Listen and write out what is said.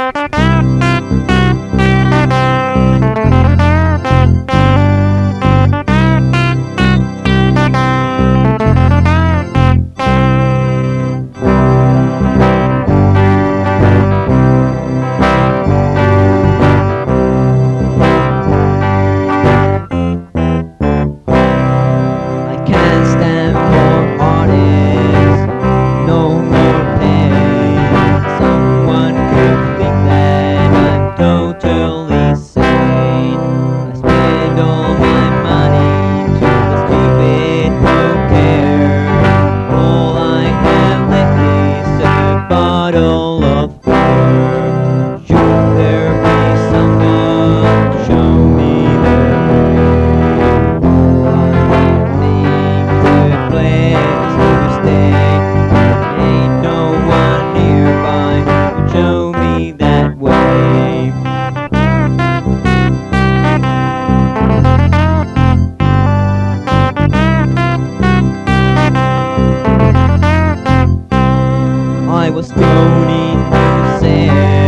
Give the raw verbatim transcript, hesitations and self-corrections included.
I can't stand for artists, no more pain. Someone could think that I'm totally sane. I spend all my money to the stupid who care. All I have left is a bottle of beer. Should there be someone to show me the way? I think it's a place to stay. Ain't no one nearby to show me that way. I was thrown into sand.